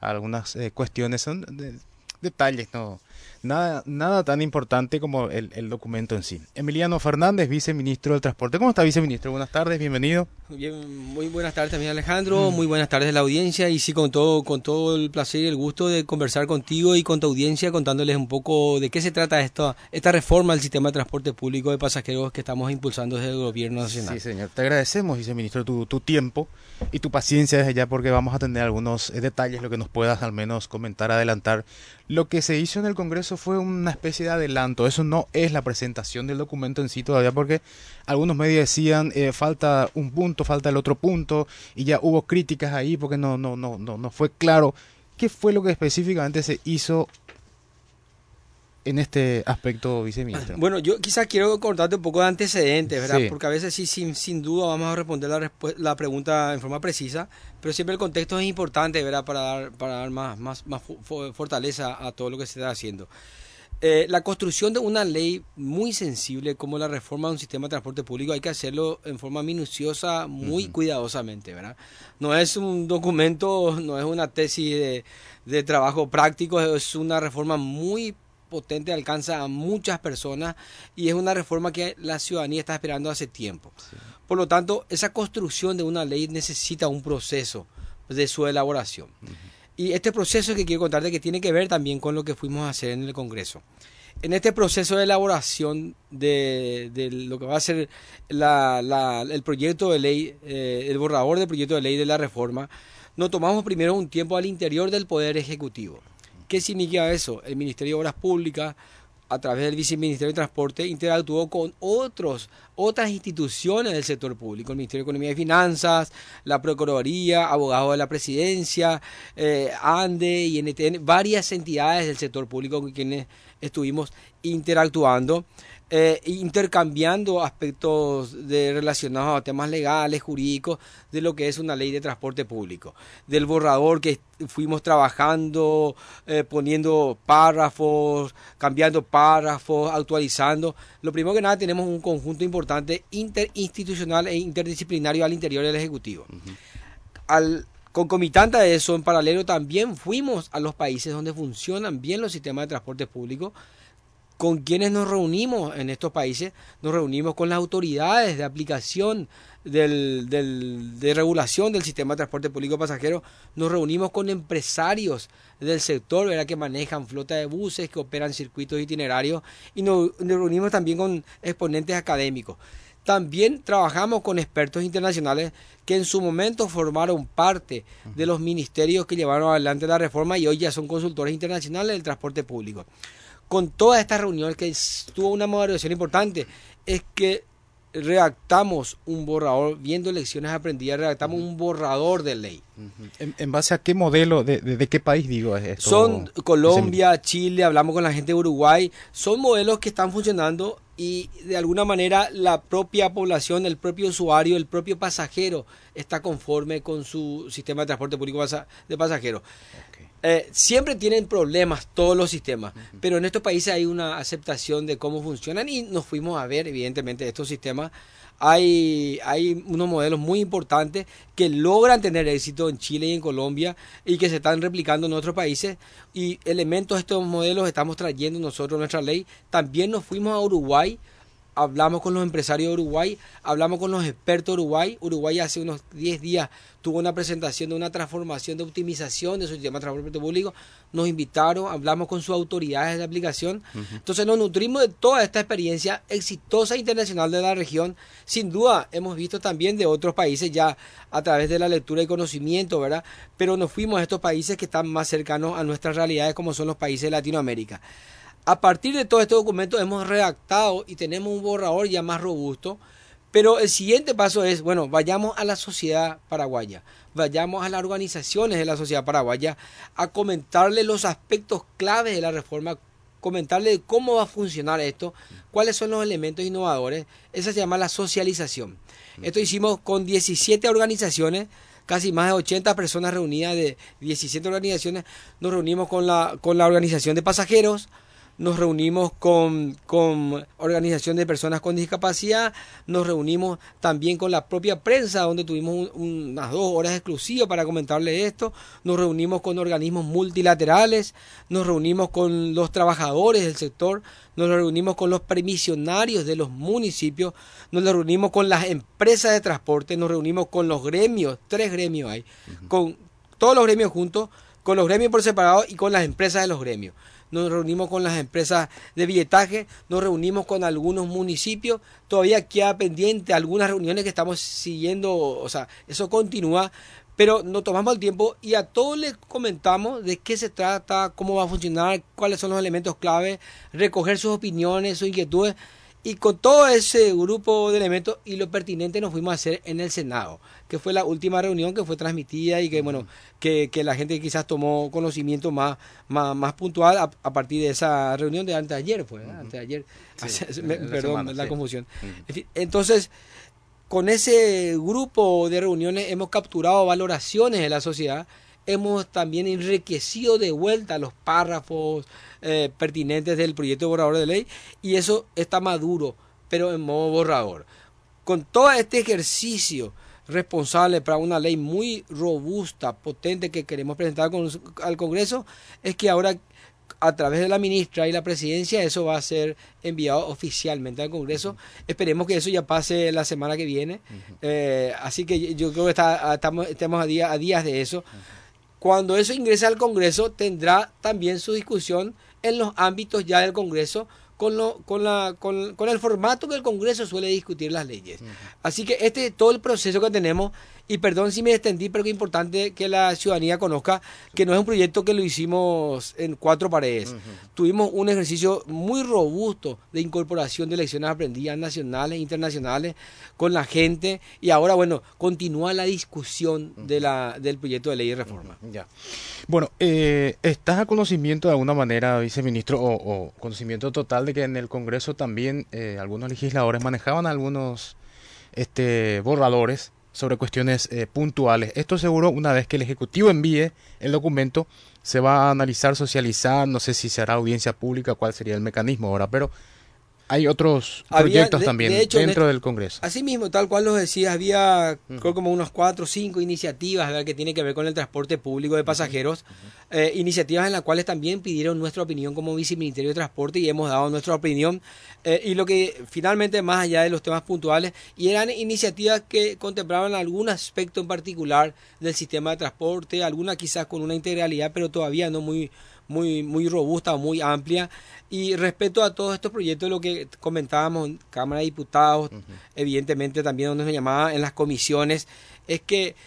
algunas cuestiones, son detalles, no, nada tan importante como el documento en sí. Emiliano Fernández, viceministro del Transporte. ¿Cómo está, viceministro? Buenas tardes, bienvenido. Bien, muy buenas tardes también, Alejandro, muy buenas tardes a la audiencia, y sí, con todo el placer y el gusto de conversar contigo y con tu audiencia, contándoles un poco de qué se trata esta reforma al sistema de transporte público de pasajeros que estamos impulsando desde el gobierno nacional. Sí, señor. Te agradecemos, viceministro, tu tiempo y tu paciencia desde ya, porque vamos a tener algunos detalles, lo que nos puedas al menos comentar, adelantar. Lo que se hizo en el Congreso fue una especie de adelanto. Eso no es la presentación del documento en sí todavía, porque algunos medios decían falta un punto, falta el otro punto, y ya hubo críticas ahí porque no fue claro qué fue lo que específicamente se hizo en este aspecto, viceministro. Bueno, yo quizás quiero contarte un poco de antecedentes, ¿verdad? Sí. Porque a veces sí, sin duda vamos a responder la pregunta en forma precisa, pero siempre el contexto es importante, ¿verdad? Para dar más fortaleza a todo lo que se está haciendo. La construcción de una ley muy sensible como la reforma de un sistema de transporte público hay que hacerlo en forma minuciosa, muy cuidadosamente, ¿verdad? No es un documento, no es una tesis de trabajo práctico, es una reforma muy potente, alcanza a muchas personas y es una reforma que la ciudadanía está esperando hace tiempo. Sí. Por lo tanto, esa construcción de una ley necesita un proceso de su elaboración. Y este proceso que quiero contarte que tiene que ver también con lo que fuimos a hacer en el Congreso. En este proceso de elaboración de lo que va a ser el proyecto de ley, el borrador del proyecto de ley de la reforma, nos tomamos primero un tiempo al interior del Poder Ejecutivo. ¿Qué significa eso? El Ministerio de Obras Públicas, a través del Viceministerio de Transporte, interactuó con otras instituciones del sector público, el Ministerio de Economía y Finanzas, la Procuraduría, abogados de la Presidencia, ANDE, INTN, varias entidades del sector público con quienes estuvimos interactuando, intercambiando aspectos relacionados a temas legales, jurídicos, de lo que es una ley de transporte público. Del borrador que fuimos trabajando, poniendo párrafos, cambiando párrafos, actualizando. Lo primero que nada, tenemos un conjunto importante interinstitucional e interdisciplinario al interior del Ejecutivo. Concomitante a eso, en paralelo, también fuimos a los países donde funcionan bien los sistemas de transporte público. ¿Con quienes nos reunimos en estos países? Nos reunimos con las autoridades de aplicación de regulación del sistema de transporte público pasajero. Nos reunimos con empresarios del sector, ¿verdad?, que manejan flota de buses, que operan circuitos itinerarios, y nos reunimos también con exponentes académicos. También trabajamos con expertos internacionales que en su momento formaron parte de los ministerios que llevaron adelante la reforma y hoy ya son consultores internacionales del transporte público. Con toda esta reunión, que tuvo una moderación importante, es que redactamos un borrador, viendo lecciones aprendidas, redactamos un borrador de ley. ¿En base a qué modelo, de qué país digo esto? Son Colombia, Chile, hablamos con la gente de Uruguay, son modelos que están funcionando y de alguna manera la propia población, el propio usuario, el propio pasajero está conforme con su sistema de transporte público de pasajeros. Siempre tienen problemas todos los sistemas, pero en estos países hay una aceptación de cómo funcionan y nos fuimos a ver, evidentemente, estos sistemas. Hay unos modelos muy importantes que logran tener éxito en Chile y en Colombia y que se están replicando en otros países, y elementos de estos modelos estamos trayendo nosotros en nuestra ley. También nos fuimos a Uruguay, hablamos con los empresarios de Uruguay, hablamos con los expertos de Uruguay. Uruguay hace unos 10 días tuvo una presentación de una transformación, de optimización de su sistema de transporte público. Nos invitaron, hablamos con sus autoridades de aplicación. Entonces nos nutrimos de toda esta experiencia exitosa internacional de la región. Sin duda hemos visto también de otros países ya a través de la lectura y conocimiento, ¿verdad? Pero nos fuimos a estos países que están más cercanos a nuestras realidades, como son los países de Latinoamérica. A partir de todos estos documentos hemos redactado y tenemos un borrador ya más robusto, pero el siguiente paso es, bueno, vayamos a la sociedad paraguaya, vayamos a las organizaciones de la sociedad paraguaya a comentarle los aspectos claves de la reforma, comentarle cómo va a funcionar esto, cuáles son los elementos innovadores. Esa se llama la socialización. Esto hicimos con 17 organizaciones, casi más de 80 personas reunidas de 17 organizaciones. Nos reunimos con la organización de pasajeros, nos reunimos con organización de personas con discapacidad, nos reunimos también con la propia prensa, donde tuvimos unas 2 horas exclusivas para comentarle esto, nos reunimos con organismos multilaterales, nos reunimos con los trabajadores del sector, nos reunimos con los permisionarios de los municipios, nos reunimos con las empresas de transporte, nos reunimos con los gremios, 3 gremios hay, con todos los gremios juntos, con los gremios por separado y con las empresas de los gremios. Nos reunimos con las empresas de billetaje, nos reunimos con algunos municipios, todavía queda pendiente algunas reuniones que estamos siguiendo, o sea, eso continúa, pero nos tomamos el tiempo y a todos les comentamos de qué se trata, cómo va a funcionar, cuáles son los elementos clave, recoger sus opiniones, sus inquietudes. Y con todo ese grupo de elementos y lo pertinente nos fuimos a hacer en el Senado, que fue la última reunión que fue transmitida y que bueno, que la gente quizás tomó conocimiento más puntual a partir de esa reunión de antes de ayer, fue, antes de ayer, Sí, perdón, semana, la sí. confusión. En fin, entonces, con ese grupo de reuniones hemos capturado valoraciones de la sociedad, hemos también enriquecido de vuelta los párrafos pertinentes del proyecto de borrador de ley y eso está maduro, pero en modo borrador. Con todo este ejercicio responsable para una ley muy robusta, potente que queremos presentar al Congreso, es que ahora a través de la ministra y la presidencia eso va a ser enviado oficialmente al Congreso. Esperemos que eso ya pase la semana que viene. Así que yo creo que estamos a días de eso. Cuando eso ingrese al Congreso tendrá también su discusión en los ámbitos ya del Congreso con el formato que el Congreso suele discutir las leyes. Así que este es todo el proceso que tenemos y perdón si me extendí, pero que es importante que la ciudadanía conozca que no es un proyecto que lo hicimos en 4 paredes. Tuvimos un ejercicio muy robusto de incorporación de lecciones aprendidas nacionales e internacionales con la gente y ahora, bueno, continúa la discusión del proyecto de ley de reforma. Ya. Bueno, ¿estás a conocimiento de alguna manera, viceministro, o conocimiento total de que en el Congreso también algunos legisladores manejaban algunos borradores sobre cuestiones puntuales? Esto seguro, una vez que el Ejecutivo envíe el documento, se va a analizar, socializar, no sé si se hará audiencia pública, cuál sería el mecanismo ahora, pero hay otros proyectos también de hecho, dentro del Congreso. Así mismo, tal cual los decías, había creo como unos 4 o 5 iniciativas, ¿verdad?, que tienen que ver con el transporte público de pasajeros, iniciativas en las cuales también pidieron nuestra opinión como Viceministerio de Transporte y hemos dado nuestra opinión, y lo que finalmente, más allá de los temas puntuales, y eran iniciativas que contemplaban algún aspecto en particular del sistema de transporte, alguna quizás con una integralidad, pero todavía no muy robusta o muy amplia. Y respecto a todos estos proyectos, lo que comentábamos en Cámara de Diputados, evidentemente también donde se llamaba en las comisiones, es que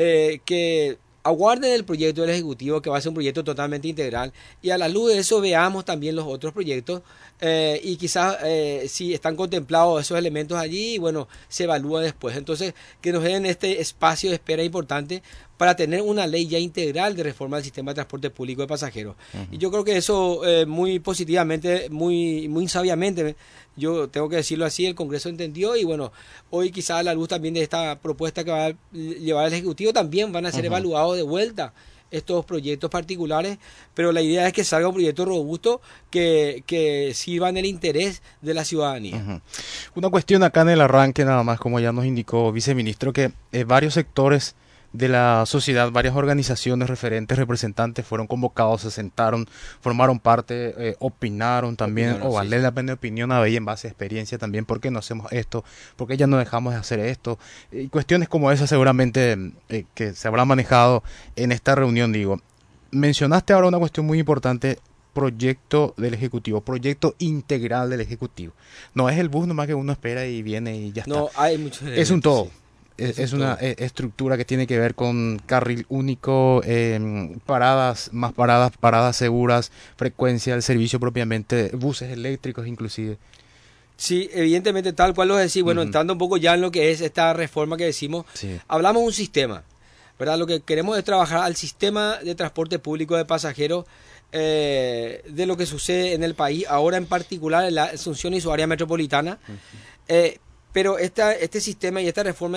aguarden el proyecto del Ejecutivo, que va a ser un proyecto totalmente integral, y a la luz de eso veamos también los otros proyectos, y quizás si están contemplados esos elementos allí, bueno, se evalúa después. Entonces, que nos den este espacio de espera importante para tener una ley ya integral de reforma del sistema de transporte público de pasajeros. Y yo creo que eso muy positivamente, muy sabiamente, yo tengo que decirlo así, el Congreso entendió y bueno, hoy quizás a la luz también de esta propuesta que va a llevar el Ejecutivo también van a ser evaluados de vuelta estos proyectos particulares, pero la idea es que salga un proyecto robusto que sirva en el interés de la ciudadanía. Una cuestión acá en el arranque nada más, como ya nos indicó viceministro, que varios sectores de la sociedad, varias organizaciones, referentes, representantes fueron convocados, se sentaron, formaron parte, opinaron también, vale la pena opinión a en base a experiencia también, ¿por qué no hacemos esto? ¿Por qué ya no dejamos de hacer esto? Y cuestiones como esas seguramente que se habrán manejado en esta reunión, digo. Mencionaste ahora una cuestión muy importante, proyecto del Ejecutivo, proyecto integral del Ejecutivo. No es el bus nomás que uno espera y viene y ya está. No, hay muchos elementos, es un todo. Sí. Es una estructura que tiene que ver con carril único, paradas seguras, frecuencia del servicio propiamente, buses eléctricos inclusive. Sí, evidentemente tal cual lo decís. Bueno, entrando un poco ya en lo que es esta reforma que decimos, hablamos de un sistema, ¿verdad? Lo que queremos es trabajar al sistema de transporte público de pasajeros, de lo que sucede en el país, ahora en particular en la Asunción y su área metropolitana. Pero este sistema y esta reforma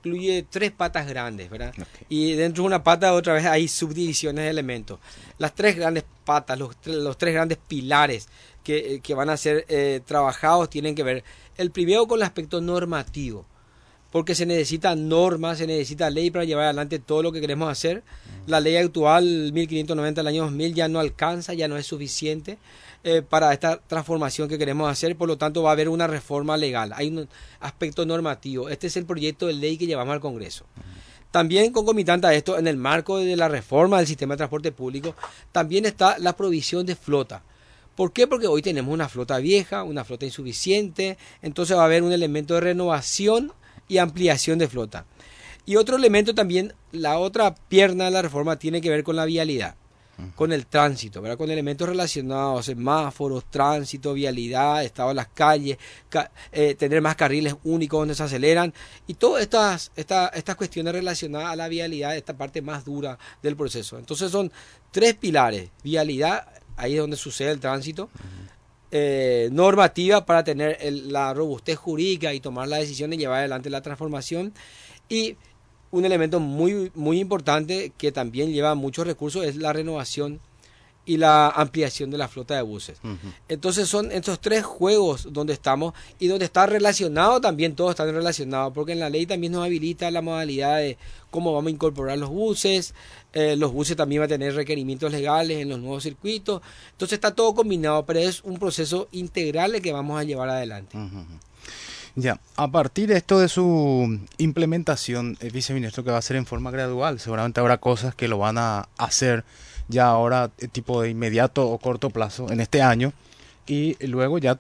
incluye 3 patas grandes, ¿verdad? Okay. Y dentro de una pata otra vez hay subdivisiones de elementos. Las 3 grandes patas, los 3 grandes pilares que van a ser trabajados tienen que ver, el primero con el aspecto normativo, porque se necesita normas, se necesita ley para llevar adelante todo lo que queremos hacer. La ley actual 1590 del año 2000 ya no alcanza, ya no es suficiente para esta transformación que queremos hacer, por lo tanto va a haber una reforma legal, hay un aspecto normativo. Este es el proyecto de ley que llevamos al Congreso. También concomitante a esto, en el marco de la reforma del sistema de transporte público, también está la provisión de flota. ¿Por qué? Porque hoy tenemos una flota vieja, una flota insuficiente, entonces va a haber un elemento de renovación y ampliación de flota. Y otro elemento también, la otra pierna de la reforma tiene que ver con la vialidad, con el tránsito, ¿verdad? Con elementos relacionados, semáforos, tránsito, vialidad, estado de las calles, tener más carriles únicos donde se aceleran y todas estas cuestiones relacionadas a la vialidad, esta parte más dura del proceso. Entonces son 3 pilares: vialidad, ahí es donde sucede el tránsito, normativa para tener la robustez jurídica y tomar la decisión de llevar adelante la transformación, y un elemento muy, muy importante que también lleva muchos recursos es la renovación y la ampliación de la flota de buses. Entonces son estos 3 juegos donde estamos, y donde está relacionado también, todos están relacionados, porque en la ley también nos habilita la modalidad de cómo vamos a incorporar los buses también van a tener requerimientos legales en los nuevos circuitos, entonces está todo combinado, pero es un proceso integral el que vamos a llevar adelante. Ya, a partir de esto de su implementación, viceministro, que va a ser en forma gradual, seguramente habrá cosas que lo van a hacer ya ahora tipo de inmediato o corto plazo en este año, y luego ya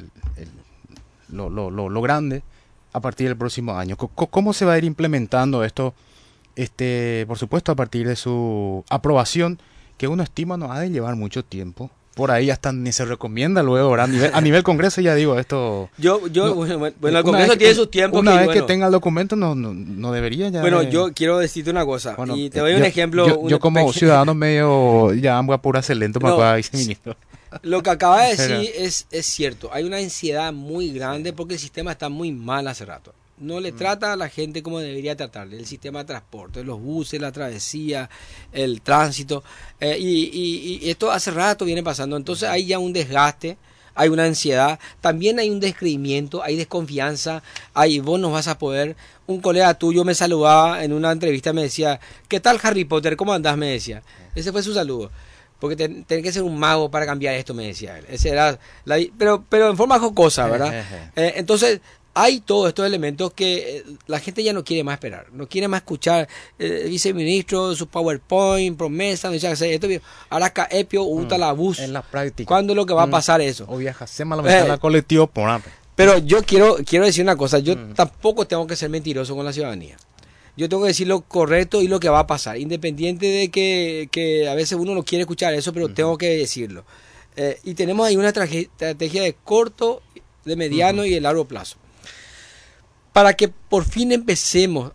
lo grande a partir del próximo año. ¿Cómo se va a ir implementando esto? Por supuesto, a partir de su aprobación, que uno estima no ha de llevar mucho tiempo. Por ahí hasta ni se recomienda luego, ¿verdad? A nivel Congreso, ya digo, esto... Bueno, el Congreso tiene sus tiempos. Una vez que tenga el documento no debería ya... Bueno, yo quiero decirte una cosa, y te doy un ejemplo. Yo como ciudadano medio ya voy a apurarse lento para poder viceministro. Lo que acaba de decir es cierto, hay una ansiedad muy grande porque el sistema está muy mal hace rato. No le trata a la gente como debería tratarle, el sistema de transporte, los buses, la travesía, el tránsito, y esto hace rato viene pasando. Entonces hay ya un desgaste, hay una ansiedad, también hay un descreimiento, hay desconfianza, vos no vas a poder. Un colega tuyo me saludaba en una entrevista, me decía, ¿qué tal Harry Potter? ¿Cómo andás? Me decía, ese fue su saludo. Porque tenés que ser un mago para cambiar esto, me decía él. Ese era pero en forma jocosa, ¿verdad? Entonces hay todos estos elementos que la gente ya no quiere más esperar, no quiere más escuchar viceministro, su PowerPoint, promesa, esto, Araca Epio, Uta la bus. En la práctica. ¿Cuándo es lo que va a pasar eso? O viajasemos a la colectivo por Pero yo quiero decir una cosa, yo tampoco tengo que ser mentiroso con la ciudadanía. Yo tengo que decir lo correcto y lo que va a pasar, independiente de que a veces uno no quiere escuchar eso, pero tengo que decirlo. Y tenemos ahí una estrategia de corto, de mediano y de largo plazo. Para que por fin empecemos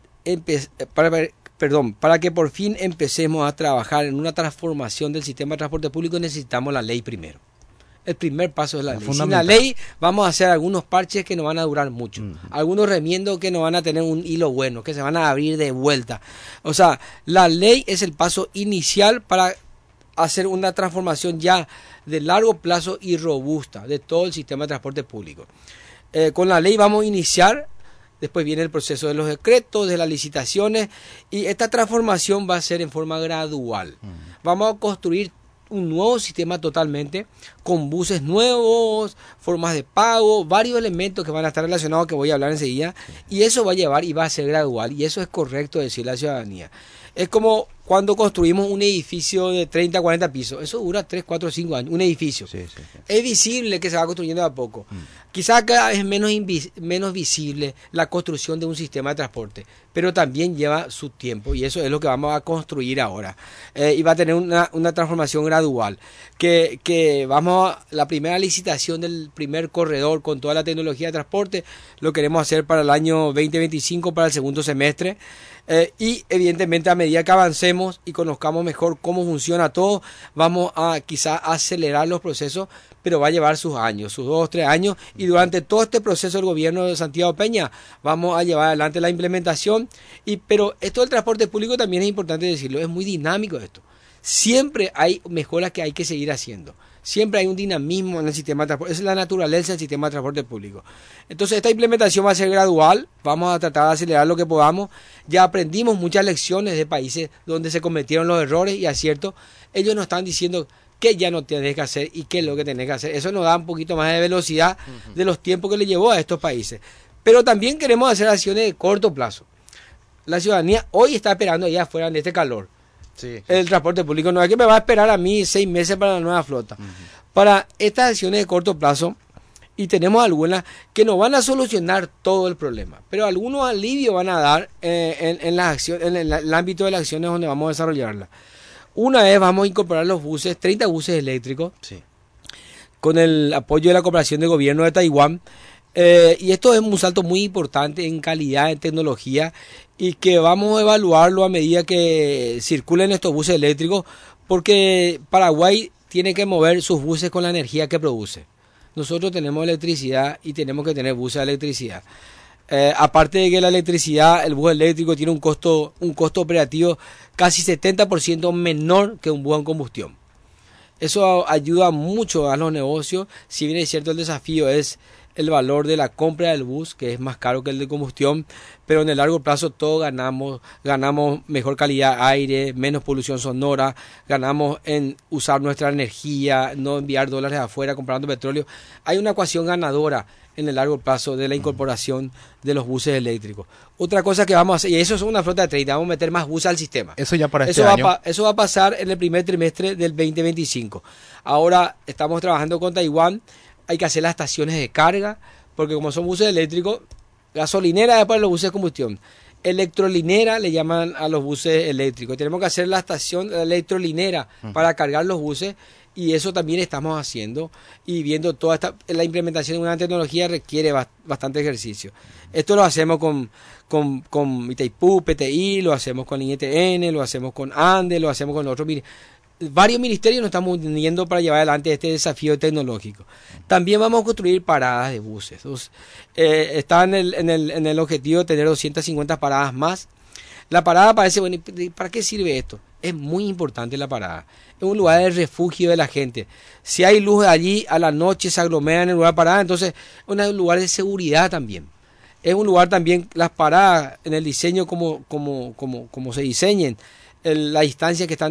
para que por fin empecemos a trabajar en una transformación del sistema de transporte público, necesitamos la ley primero. El primer paso es la ley. Sin la ley vamos a hacer algunos parches que no van a durar mucho. Algunos remiendos que no van a tener un hilo bueno, que se van a abrir de vuelta. O sea, la ley es el paso inicial para hacer una transformación ya de largo plazo y robusta de todo el sistema de transporte público. Con la ley vamos a iniciar, después viene el proceso de los decretos, de las licitaciones, y esta transformación va a ser en forma gradual. Vamos a construir un nuevo sistema totalmente, con buses nuevos, formas de pago, varios elementos que van a estar relacionados, que voy a hablar enseguida, y eso va a llevar y va a ser gradual, y eso es correcto decirle a la ciudadanía. Es como cuando construimos un edificio de 30, 40 pisos, eso dura 3, 4, 5 años, un edificio. Sí. Es visible que se va construyendo de a poco. Quizás cada vez menos visible la construcción de un sistema de transporte, pero también lleva su tiempo, y eso es lo que vamos a construir ahora. Y va a tener una transformación gradual, que la primera licitación del primer corredor con toda la tecnología de transporte, lo queremos hacer para el año 2025, para el segundo semestre. Y evidentemente a medida que avancemos y conozcamos mejor cómo funciona todo, vamos a quizás acelerar los procesos, pero va a llevar sus años, sus 2 o 3 años, y durante todo este proceso del gobierno de Santiago Peña vamos a llevar adelante la implementación. Pero esto del transporte público también es importante decirlo, es muy dinámico esto. Siempre hay mejoras que hay que seguir haciendo. Siempre hay un dinamismo en el sistema de transporte. Esa es la naturaleza del sistema de transporte público. Entonces esta implementación va a ser gradual. Vamos a tratar de acelerar lo que podamos. Ya aprendimos muchas lecciones de países donde se cometieron los errores y aciertos. Ellos nos están diciendo qué ya no tenés que hacer y qué es lo que tenés que hacer. Eso nos da un poquito más de velocidad de los tiempos que le llevó a estos países. Pero también queremos hacer acciones de corto plazo. La ciudadanía hoy está esperando allá afuera en este calor. Sí. El transporte público no es que me va a esperar a mí 6 meses para la nueva flota. Para estas acciones de corto plazo, y tenemos algunas que no van a solucionar todo el problema, pero algunos alivios van a dar en las acciones, en el ámbito de las acciones donde vamos a desarrollarlas. Una vez vamos a incorporar los buses, 30 buses eléctricos, sí, con el apoyo de la cooperación del gobierno de Taiwán. Y esto es un salto muy importante en calidad, en tecnología, y que vamos a evaluarlo a medida que circulen estos buses eléctricos, porque Paraguay tiene que mover sus buses con la energía que produce. Nosotros tenemos electricidad y tenemos que tener buses de electricidad. Aparte de que la electricidad, el bus eléctrico tiene un costo operativo casi 70% menor que un bus en combustión. Eso ayuda mucho a los negocios. Si bien es cierto, el desafío es el valor de la compra del bus, que es más caro que el de combustión, pero en el largo plazo todos ganamos mejor calidad de aire, menos polución sonora, ganamos en usar nuestra energía, no enviar dólares afuera comprando petróleo. Hay una ecuación ganadora en el largo plazo de la incorporación de los buses eléctricos. Otra cosa que vamos a hacer, y eso es una flota de 30, vamos a meter más buses al sistema. Eso ya para este año. Eso va a pasar en el primer trimestre del 2025. Ahora estamos trabajando con Taiwán. Hay que hacer las estaciones de carga, porque como son buses eléctricos, gasolinera es para los buses de combustión. Electrolinera le llaman a los buses eléctricos. Tenemos que hacer la estación electrolinera para cargar los buses, y eso también estamos haciendo, y viendo toda la implementación de una tecnología requiere bastante ejercicio. Esto lo hacemos con Itaipú, PTI, lo hacemos con IETN, lo hacemos con ANDE, lo hacemos con otros. Varios ministerios nos estamos uniendo para llevar adelante este desafío tecnológico. También vamos a construir paradas de buses. Está en el objetivo de tener 250 paradas más. La parada parece, bueno, ¿para qué sirve esto? Es muy importante la parada. Es un lugar de refugio de la gente. Si hay luz allí, a la noche se aglomeran en el lugar de parada, entonces es un lugar de seguridad también. Es un lugar también, las paradas en el diseño como se diseñen, la distancia que están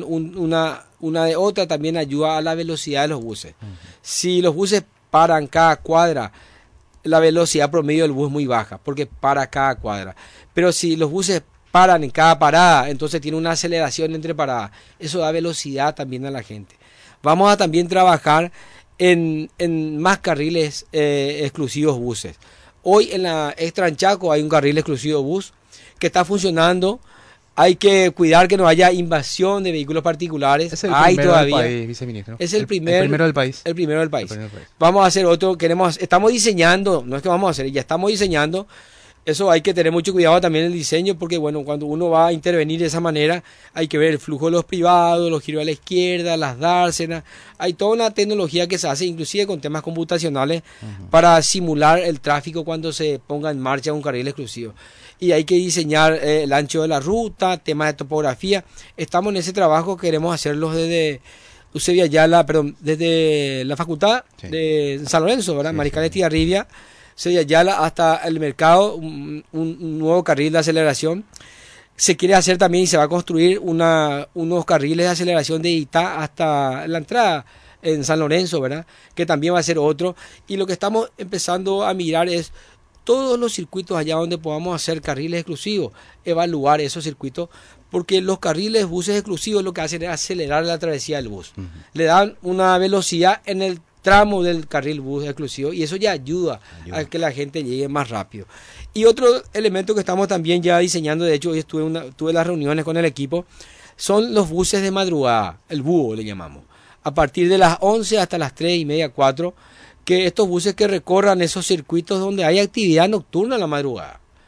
una de otra también ayuda a la velocidad de los buses. Si los buses paran cada cuadra, la velocidad promedio del bus es muy baja, porque para cada cuadra. Pero si los buses paran en cada parada, entonces tiene una aceleración entre paradas. Eso da velocidad también a la gente. Vamos a también trabajar en más carriles exclusivos buses. Hoy en la Extranchaco hay un carril exclusivo bus que está funcionando. Hay que cuidar que no haya invasión de vehículos particulares. Es el primero del país, viceministro. Es el primero del país. El primero del país. Vamos a hacer otro. Estamos diseñando, no es que vamos a hacer, ya estamos diseñando. Eso hay que tener mucho cuidado también en el diseño, porque bueno, cuando uno va a intervenir de esa manera, hay que ver el flujo de los privados, los giros a la izquierda, las dársenas. Hay toda una tecnología que se hace, inclusive con temas computacionales, para simular el tráfico cuando se ponga en marcha un carril exclusivo. Y hay que diseñar el ancho de la ruta, temas de topografía. Estamos en ese trabajo, queremos hacerlos desde Eusebio Ayala, desde la facultad de San Lorenzo, ¿verdad? Mariscal Estigarribia, Eusebio Ayala hasta el mercado, un nuevo carril de aceleración. Se quiere hacer también y se va a construir unos carriles de aceleración de Itá hasta la entrada en San Lorenzo, ¿verdad? Que también va a ser otro. Y lo que estamos empezando a mirar es todos los circuitos allá donde podamos hacer carriles exclusivos, evaluar esos circuitos, porque los carriles buses exclusivos lo que hacen es acelerar la travesía del bus. Le dan una velocidad en el tramo del carril bus exclusivo, y eso ya ayuda a que la gente llegue más rápido. Y otro elemento que estamos también ya diseñando, de hecho hoy tuve las reuniones con el equipo, son los buses de madrugada, el búho le llamamos, a partir de las 11 hasta las 3:30, 4, que estos buses que recorran esos circuitos donde hay actividad nocturna a la madrugada.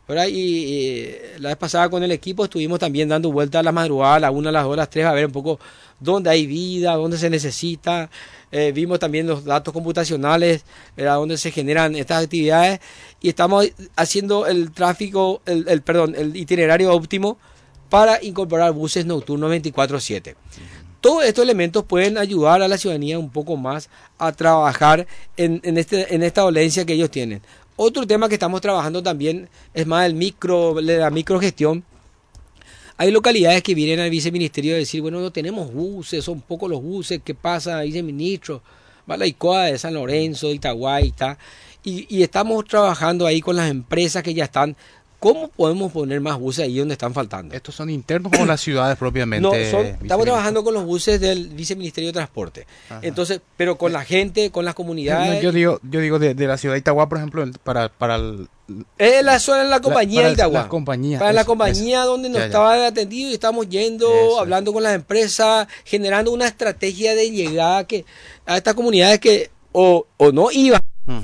¿verdad? Y la vez pasada con el equipo estuvimos también dando vueltas a la madrugada, a la 1, a las 2, a las 3, a ver un poco dónde hay vida, dónde se necesita. Vimos también los datos computacionales, ¿verdad? Dónde se generan estas actividades, y estamos haciendo el tráfico, el itinerario óptimo para incorporar buses nocturnos 24/7. Todos estos elementos pueden ayudar a la ciudadanía un poco más a trabajar en esta dolencia que ellos tienen. Otro tema que estamos trabajando también es más la microgestión. Hay localidades que vienen al viceministerio a decir, bueno, no tenemos buses, son pocos los buses, ¿qué pasa, viceministro? Balaicoa de San Lorenzo, de Itaguay, y estamos trabajando ahí con las empresas que ya están. ¿Cómo podemos poner más buses ahí donde están faltando? ¿Estos son internos o las ciudades propiamente? No, estamos trabajando con los buses del Viceministerio de Transporte. Ajá. Entonces, pero con la gente, con las comunidades. No, yo digo de la ciudad de Itagua, por ejemplo, para es la zona de la compañía de Itagua. Las compañías. Para la compañía donde nos estaban atendidos, y estamos yendo, hablando con las empresas, generando una estrategia de llegada a estas comunidades que o no iban,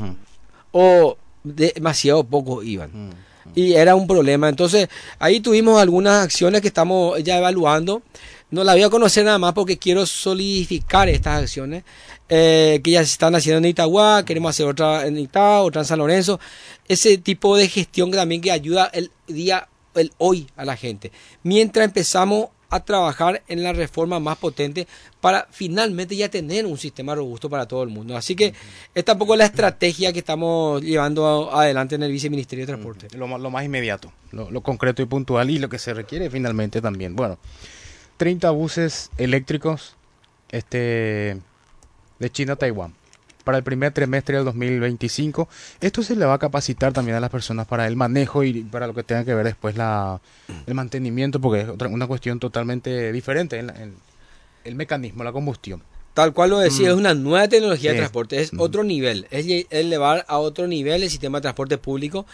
o demasiado pocos iban. Y era un problema. Entonces, ahí tuvimos algunas acciones que estamos ya evaluando. No la voy a conocer nada más porque quiero solidificar estas acciones que ya se están haciendo en Itagua. Queremos hacer otra en Itá, otra en San Lorenzo. Ese tipo de gestión también que ayuda el hoy a la gente. Mientras empezamos a trabajar en la reforma más potente para finalmente ya tener un sistema robusto para todo el mundo. Así que es tampoco la estrategia que estamos llevando adelante en el Viceministerio de Transporte. Lo más inmediato, lo concreto y puntual, y lo que se requiere finalmente también. Bueno, 30 buses eléctricos de China a Taiwán para el primer trimestre del 2025. Esto se le va a capacitar también a las personas para el manejo y para lo que tenga que ver después el mantenimiento, porque es una cuestión totalmente diferente en el mecanismo, la combustión. Tal cual lo decía, es una nueva tecnología de transporte, es otro nivel, es elevar a otro nivel el sistema de transporte público.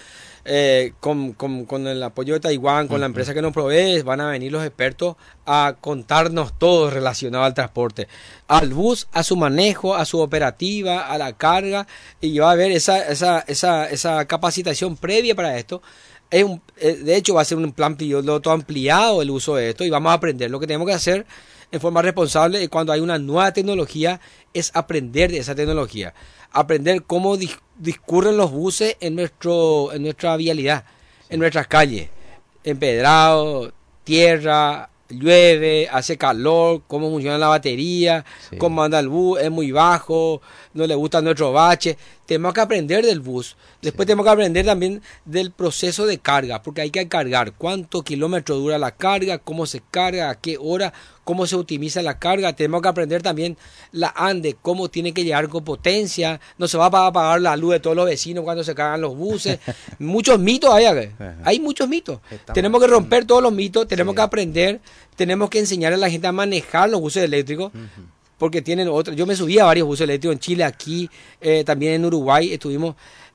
Con el apoyo de Taiwán, con la empresa que nos provee, van a venir los expertos a contarnos todo relacionado al transporte, al bus, a su manejo, a su operativa, a la carga, y va a haber esa capacitación previa para esto. De hecho, va a ser un plan piloto ampliado el uso de esto, y vamos a aprender. Lo que tenemos que hacer en forma responsable cuando hay una nueva tecnología es aprender de esa tecnología, aprender cómo discurren los buses en nuestra vialidad, en nuestras calles, empedrado, tierra, llueve, hace calor, cómo funciona la batería, cómo anda el bus, es muy bajo, no le gusta nuestro bache. Tenemos que aprender del bus. Después tenemos que aprender también del proceso de carga, porque hay que cargar cuántos kilómetros dura la carga, cómo se carga, a qué hora, cómo se optimiza la carga. Tenemos que aprender también la ANDE, cómo tiene que llegar con potencia. No se va a apagar la luz de todos los vecinos cuando se cargan los buses. Muchos mitos hay muchos mitos. Tenemos que romper todos los mitos, tenemos que aprender, tenemos que enseñar a la gente a manejar los buses eléctricos. Porque tienen otra. Yo me subí a varios buses eléctricos en Chile, aquí, también en Uruguay estuvimos.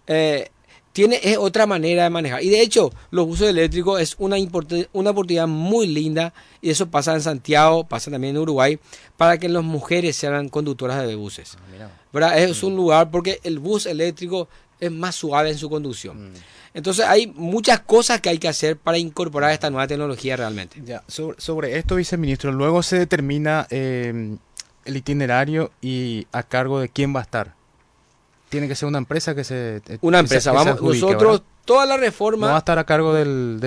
Es otra manera de manejar. Y de hecho, los buses eléctricos es una oportunidad muy linda, y eso pasa en Santiago, pasa también en Uruguay, para que las mujeres sean conductoras de buses. ¿Verdad? Es un lugar porque el bus eléctrico es más suave en su conducción. Entonces hay muchas cosas que hay que hacer para incorporar esta nueva tecnología realmente. Ya, sobre esto, viceministro, luego se determina el itinerario y a cargo de quién va a estar. Tiene que ser una empresa que se... Una empresa, vamos, nosotros, ¿verdad? Toda la reforma... No va a estar a cargo del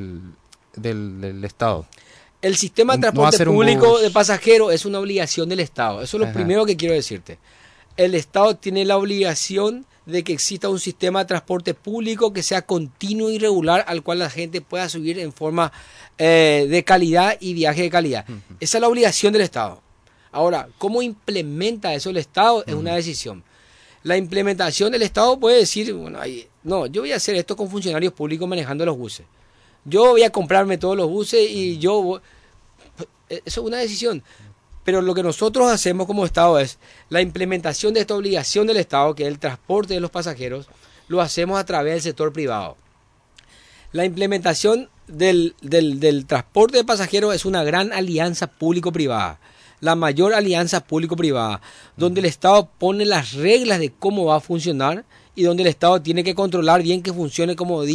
Estado. El sistema de transporte público de pasajeros es una obligación del Estado. Eso es lo primero que quiero decirte. El Estado tiene la obligación de que exista un sistema de transporte público que sea continuo y regular, al cual la gente pueda subir en forma de calidad y viaje de calidad. Esa es la obligación del Estado. Ahora, ¿cómo implementa eso el Estado? Es una decisión. La implementación del Estado puede decir, bueno, no, yo voy a hacer esto con funcionarios públicos manejando los buses. Yo voy a comprarme todos los buses y eso es una decisión. Pero lo que nosotros hacemos como Estado es la implementación de esta obligación del Estado, que es el transporte de los pasajeros, lo hacemos a través del sector privado. La implementación del transporte de pasajeros es una gran alianza público-privada. La mayor alianza público-privada, donde el Estado pone las reglas de cómo va a funcionar y donde el Estado tiene que controlar bien que funcione como dijo.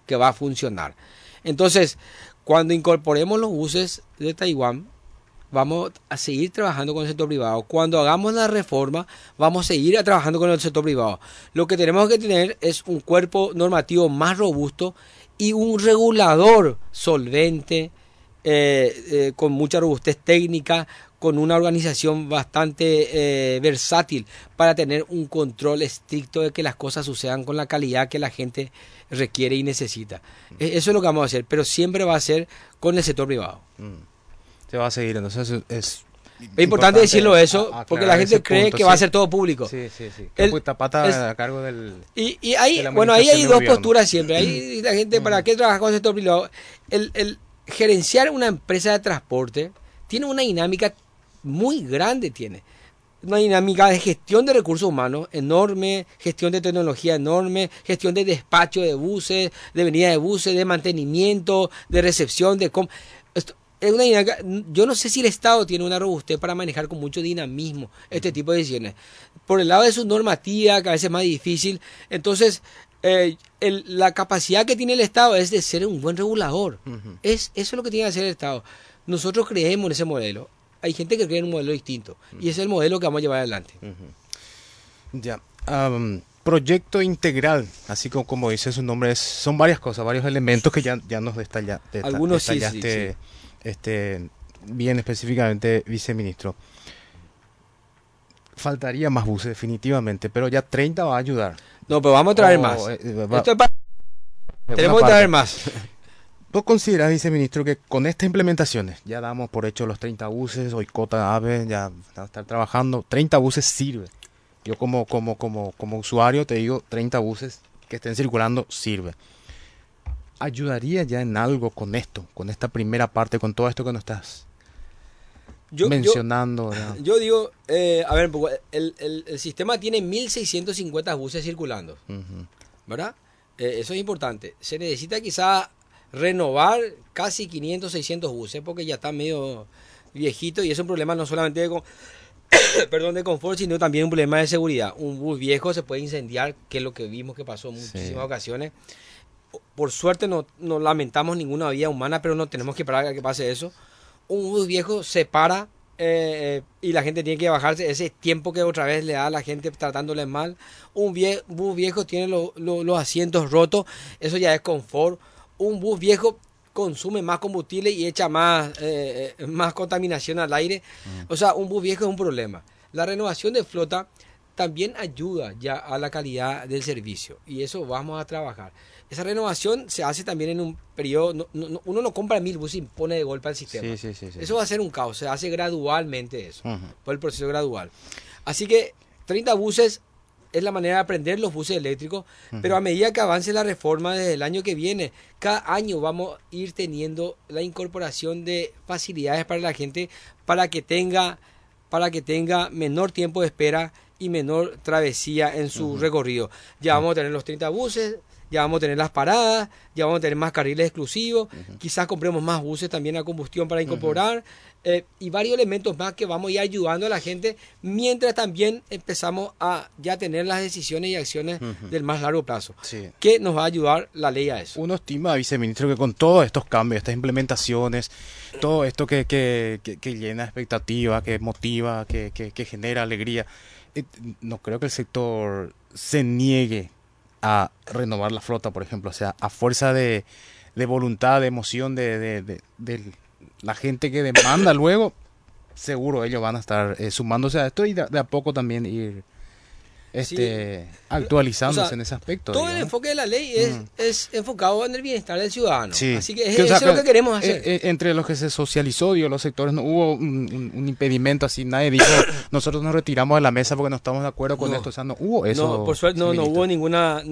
que va a funcionar. Entonces, cuando incorporemos los buses de Taiwán, vamos a seguir trabajando con el sector privado. Cuando hagamos la reforma, vamos a seguir trabajando con el sector privado. Lo que tenemos que tener es un cuerpo normativo más robusto y un regulador solvente, con mucha robustez técnica, con una organización bastante versátil para tener un control estricto de que las cosas sucedan con la calidad que la gente requiere y necesita. Eso es lo que vamos a hacer, pero siempre va a ser con el sector privado. Se va a seguir, entonces es importante decirlo eso, porque la gente cree que va a ser todo público. Sí. Que Pata a cargo del... Y ahí, bueno, ahí hay dos posturas siempre. Ahí la gente, ¿para qué trabaja con el sector privado? El gerenciar una empresa de transporte tiene una dinámica muy grande, tiene una dinámica de gestión de recursos humanos enorme, gestión de tecnología enorme, gestión de despacho de buses, de venida de buses, de mantenimiento, de recepción, es una dinámica. Yo no sé si el Estado tiene una robustez para manejar con mucho dinamismo este tipo de decisiones. Por el lado de su normativa, que a veces es más difícil, entonces la capacidad que tiene el Estado es de ser un buen regulador. Eso es lo que tiene que hacer el Estado. Nosotros creemos en ese modelo. Hay gente que cree en un modelo distinto y ese es el modelo que vamos a llevar adelante. Ya. Proyecto integral, así como dice su nombre, son varias cosas, varios elementos que ya nos detallaste. Algunos sí. Bien específicamente, viceministro. Faltaría más buses definitivamente, pero ya 30 va a ayudar. No, pero vamos a traer más. Tenemos que traer más. ¿Vos considerás, viceministro, que con estas implementaciones, ya damos por hecho los 30 buses, hoy Cota AVE, ya va a estar trabajando, 30 buses sirve? Yo como usuario te digo, 30 buses que estén circulando sirve. ¿Ayudaría ya en algo con esto, con esta primera parte, con todo esto que nos estás mencionando? Yo digo, a ver, el sistema tiene 1.650 buses circulando, ¿verdad? Eso es importante. Se necesita quizá renovar casi 500, 600 buses porque ya está medio viejito y es un problema no solamente de confort, sino también un problema de seguridad. Un bus viejo se puede incendiar, que es lo que vimos que pasó en muchísimas ocasiones. Por suerte no lamentamos ninguna vida humana, pero no tenemos que esperar a que pase eso. Un bus viejo se para y la gente tiene que bajarse. Ese tiempo que otra vez le da a la gente tratándole mal. Un bus viejo tiene los asientos rotos. Eso ya es confort. Un bus viejo consume más combustible y echa más contaminación al aire. O sea, un bus viejo es un problema. La renovación de flota también ayuda ya a la calidad del servicio y eso vamos a trabajar. Esa renovación se hace también en un periodo, uno no compra 1000 buses y pone de golpe al sistema. Sí. Eso va a ser un caos, se hace gradualmente eso, por el proceso gradual. Así que 30 buses es la manera de aprender los buses eléctricos, pero a medida que avance la reforma desde el año que viene, cada año vamos a ir teniendo la incorporación de facilidades para la gente para que tenga menor tiempo de espera y menor travesía en su recorrido. Ya vamos a tener los 30 buses, ya vamos a tener las paradas, ya vamos a tener más carriles exclusivos, quizás compremos más buses también a combustión para incorporar, y varios elementos más que vamos a ir ayudando a la gente, mientras también empezamos a ya tener las decisiones y acciones del más largo plazo, que nos va a ayudar la ley a eso. Uno estima, viceministro, que con todos estos cambios, estas implementaciones, todo esto que llena expectativa, que motiva, que genera alegría, no creo que el sector se niegue a renovar la flota, por ejemplo. O sea, a fuerza de voluntad, de emoción de la gente que demanda luego, seguro ellos van a estar sumándose a esto y de a poco también ir actualizándose en ese aspecto. Todo el enfoque de la ley es enfocado en el bienestar del ciudadano. Así que eso es lo que queremos hacer. Entre los que se socializó, los sectores, no hubo un impedimento así, nadie dijo, nosotros nos retiramos de la mesa porque no estamos de acuerdo con esto. O sea, no hubo eso. No, por suerte no hubo ninguna,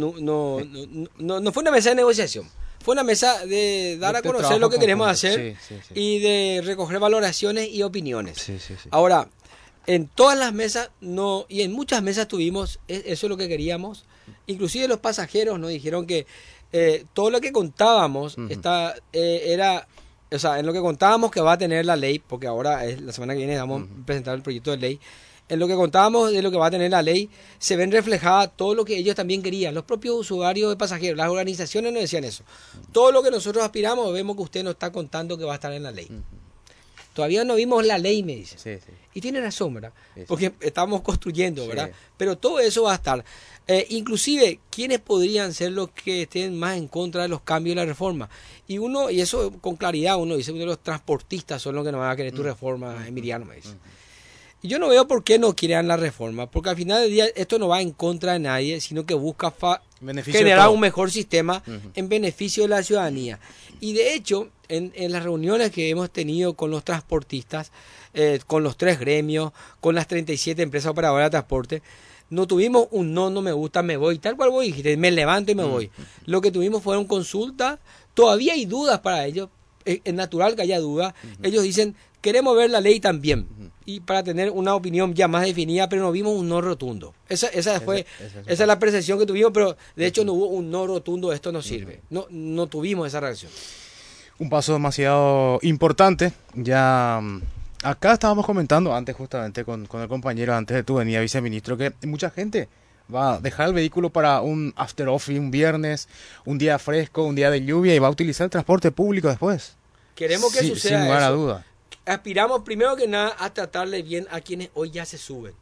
no fue una mesa de negociación. Fue una mesa de dar a conocer lo que queremos hacer y de recoger valoraciones y opiniones. Ahora, en todas las mesas y en muchas mesas tuvimos eso es lo que queríamos. Inclusive los pasajeros nos dijeron que todo lo que contábamos era, o sea, en lo que contábamos que va a tener la ley, porque ahora la semana que viene vamos a presentar el proyecto de ley. en lo que contábamos de lo que va a tener la ley, se ven reflejadas todo lo que ellos también querían, los propios usuarios de pasajeros, las organizaciones nos decían eso. Todo lo que nosotros aspiramos, vemos que usted nos está contando que va a estar en la ley. Todavía no vimos la ley, me dice. Sí, sí. Y tiene razón, ¿verdad? Sí. Porque estamos construyendo, ¿verdad? Sí. Pero todo eso va a estar. Inclusive, ¿quiénes podrían ser los que estén más en contra de los cambios de la reforma? Y eso con claridad uno dice, uno de los transportistas son los que no van a querer tu reforma, Emiliano, me dice. Y yo no veo por qué no quieran la reforma, porque al final del día esto no va en contra de nadie, sino que busca generar un mejor sistema en beneficio de la ciudadanía. Y de hecho, en las reuniones que hemos tenido con los transportistas, con los 3 gremios, con las 37 empresas operadoras de transporte, no tuvimos un no me gusta, me voy, tal cual vos dijiste, me levanto y me voy. Lo que tuvimos fueron consultas, todavía hay dudas para ellos, es natural que haya dudas. Ellos dicen, queremos ver la ley también, y para tener una opinión ya más definida, pero no vimos un no rotundo. Esa es la percepción que tuvimos, pero de hecho no hubo un no rotundo, esto no sirve. No tuvimos esa reacción. Un paso demasiado importante. Ya acá estábamos comentando antes justamente con el compañero, antes de tu venida, viceministro, que mucha gente va a dejar el vehículo para un after office, un viernes, un día fresco, un día de lluvia, y va a utilizar el transporte público después. Queremos que suceda sin lugar a eso. duda. Aspiramos primero que nada a tratarle bien a quienes hoy ya se suben.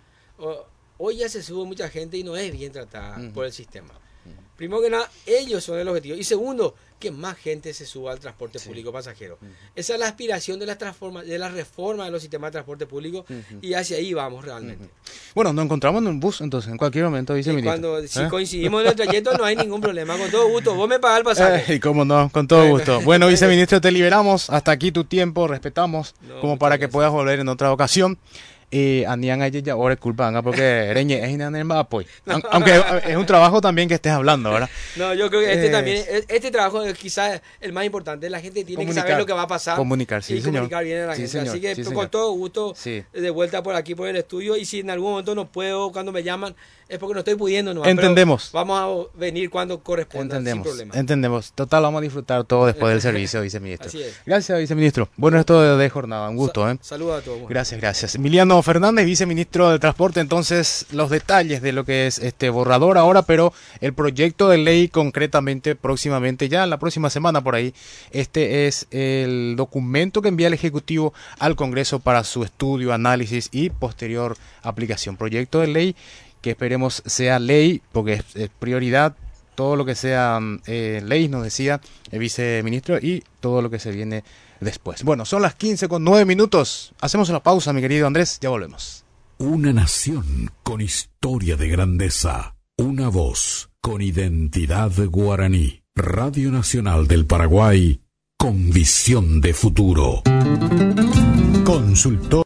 Hoy ya se sube mucha gente y no es bien tratada por el sistema. Primero que nada, ellos son el objetivo. Y segundo, que más gente se suba al transporte público pasajero. Esa es la aspiración de la reforma de los sistemas de transporte público, y hacia ahí vamos realmente. Bueno, nos encontramos en un bus, entonces, en cualquier momento, viceministro. Si coincidimos en el trayecto, no hay ningún problema. Con todo gusto, vos me pagás el pasaje. Y cómo no, con todo gusto. Bueno, viceministro, te liberamos. Hasta aquí tu tiempo, respetamos, como para que puedas volver en otra ocasión. Andian ayer ya ahora culpa porque reñe es aunque es un trabajo también que estés hablando, ¿verdad? No, yo creo que este trabajo es quizás el más importante. La gente tiene que saber lo que va a pasar, comunicar bien a la gente. Señor. Así que con todo gusto, de vuelta por aquí por el estudio, y si en algún momento no puedo, cuando me llaman, es porque no estoy pudiendo, no. Entendemos. Vamos a venir cuando corresponda, sin problema. Entendemos. Total, vamos a disfrutar todo después del servicio, viceministro. Así es. Gracias, viceministro. Buen resto de jornada, un gusto. Saludos a todos. Gracias. Emiliano Fernández, viceministro del Transporte. Entonces, los detalles de lo que es este borrador ahora, pero el proyecto de ley concretamente, próximamente, ya la próxima semana por ahí, este es el documento que envía el Ejecutivo al Congreso para su estudio, análisis y posterior aplicación. Proyecto de ley que esperemos sea ley, porque es prioridad todo lo que sea ley, nos decía el viceministro, y todo lo que se viene después. Bueno, son las 15:09. Hacemos una pausa, mi querido Andrés, ya volvemos. Una nación con historia de grandeza, una voz con identidad guaraní. Radio Nacional del Paraguay, con visión de futuro. Consultor